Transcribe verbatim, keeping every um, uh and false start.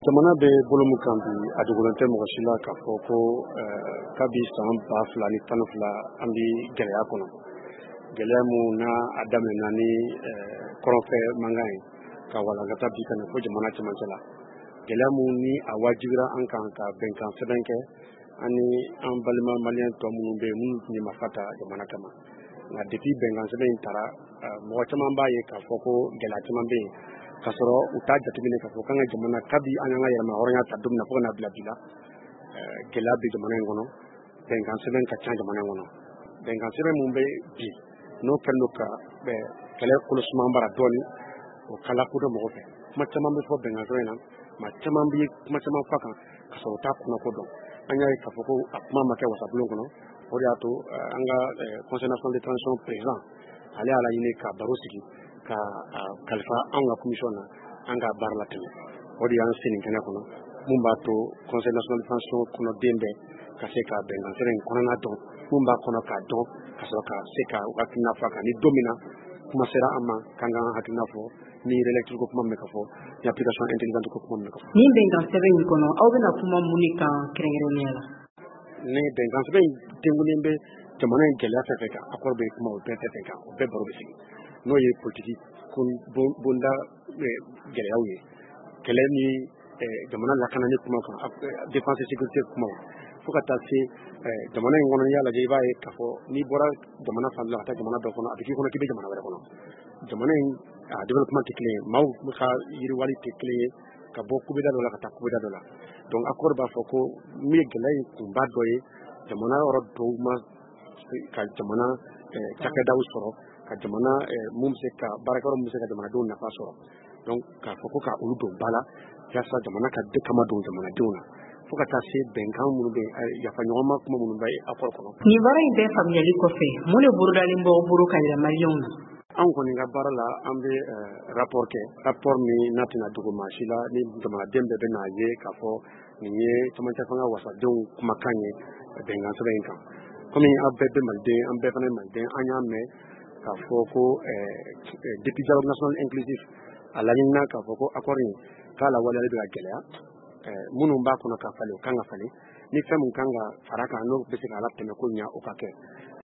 Jamana bɛ bolo min kan bi a dogolen tɛ mɔgɔ si la k'a fɔ ko kabi san ba fila ni tan fila an bɛ gɛlɛya kɔnɔ gɛlɛya min n'a a daminɛna ni kɔrɔnfɛ mankan ye ka walankata bi ka fɔ jamana cɛmancɛ la gɛlɛya min ni a wajibira an kan ka bɛnkan sɛbɛn kɛ ani an balima maliyɛn tɔ minnu bɛ yen minnu tun ye marifa ta jamana kama nka depuis bɛnkan sɛbɛn in tara mɔgɔ caman b'a ye k'a fɔ ko gɛlɛya caman bɛ yen k'a sɔrɔ u t'a jateminɛ k'a fɔ k'an ka jamana kabi an y'an ka yɛlɛma hɔrɔnya ta don min na fo ka n'a bila bi la gɛlɛya bɛ jamana in kɔnɔ bɛnkan sɛbɛn ka ca jamana in kɔnɔ bɛnkan sɛbɛn min bɛ bi n'o kɛlen don ka kɛlɛ kolo suman bara dɔɔnin o kala kodɔn mɔgɔ fɛ kuma caman bɛ fɔ bɛnkan sɛbɛn na maa caman bɛ kuma caman fɔ kan ka sɔrɔ u t'a kunna ko dɔn an y'a ye k'a fɔ ko a kuma ma kɛ wasabulon kɔnɔ o de y'a to an ka conseil national de transition président ale y'a laɲini ka baro sigi ka kalifa an ka commission na an ka baara la tɛmɛ o de y'an sen kɛnɛ kɔnɔ mun b'a to conseil national de transition kɔnɔ den bɛɛ ka se ka bɛnkan sɛbɛn in kɔnɔna dɔn mun b'a kɔnɔ k'a dɔn ka sɔrɔ ka se ka hakilina fɔ a kan ni don min na kuma sera an ma k'an ka hakilina fɔ ni relecture ko kuma min ka fɔ ni application intelligente ko kuma min ka fɔ. Ni bɛnkan sɛbɛn in kɔnɔ aw bɛna kuma mun de kan kɛrɛnkɛrɛnnenya la? Ni bɛnkan sɛbɛn in denkunnen bɛ jamana in gɛlɛya fɛn fɛn kan accord bɛ kuma o bɛɛ fɛn fɛn kan o bɛɛ baro bɛ sigi n'o ye politique bonda gɛlɛyaw ye kɛlɛ ni jamana lakanani kuma kan défense sécurité kuma fo ka taa se jamana in kɔnɔ y'a lajɛ i b'a ye k'a fɔ n'i bɔra jamana fan dɔ la ka taa jamana dɔ kɔnɔ a bɛ k'i kɔnɔ k'i bɛ jamana wɛrɛ kɔnɔ jamana in a développement tɛ kelen ye maaw ka yiriwali tɛ kelen ye ka bɔ kubeda dɔ la ka taa kubeda dɔ la donc accord b'a fɔ ko min ye gɛlɛya in kunba dɔ ye jamana yɔrɔ dɔw ma ka jamana cakɛdaw sɔrɔ ka jamana mun bɛ se ka baarakɛyɔrɔ mun bɛ se ka jamanadenw nafa sɔrɔ donc k'a fɔ ko ka olu don ba la yaasa jamana ka de kama don jamanadenw na fo ka taa se bɛnkan minnu bɛ yafa ɲɔgɔnma kuma minnu bɛ accord kɔnɔ. Nin baara in bɛɛ faamuyali kɔfɛ mun de bolodalen b'aw bolo ka yira maliyɛnw na? An kɔni ka baara la an bɛ rapport kɛ rapport min n'a tɛna dogo maa si la ni jamanaden bɛɛ bɛ n'a ye k'a fɔ nin ye camancɛ fanga wasadenw kumakan ye bɛnkan sɛbɛn in kan komi aw bɛɛ bɛ maliden an bɛɛ fana ye maliden an y'a mɛn k'a fɔ ko depuis dialogue national inclusif a laɲinina k'a fɔ ko accord in k'a lawaleyali bɛ ka gɛlɛya minnu b'a kɔnɔ ka falen o kan ka falen ni fɛn min kan ka fara kan n'o bɛ se k'a latɛmɛ ko ɲɛ o ka kɛ